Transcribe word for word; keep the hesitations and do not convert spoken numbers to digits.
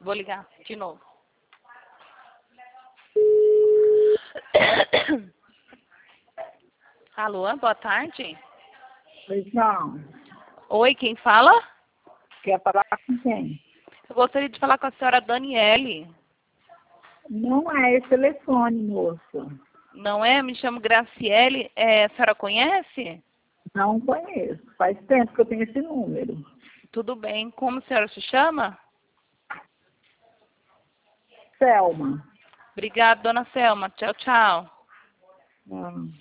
Vou ligar de novo. Alô, boa tarde. Pois não. Oi, quem fala? Quer falar com quem? Eu gostaria de falar com a senhora Daniele. Não é esse telefone, moça. Não é? Me chamo Graciele. É, a senhora conhece? Não conheço. Faz tempo que eu tenho esse número. Tudo bem. Como a senhora se chama? Selma. Obrigada, dona Selma. Tchau, tchau. Ah.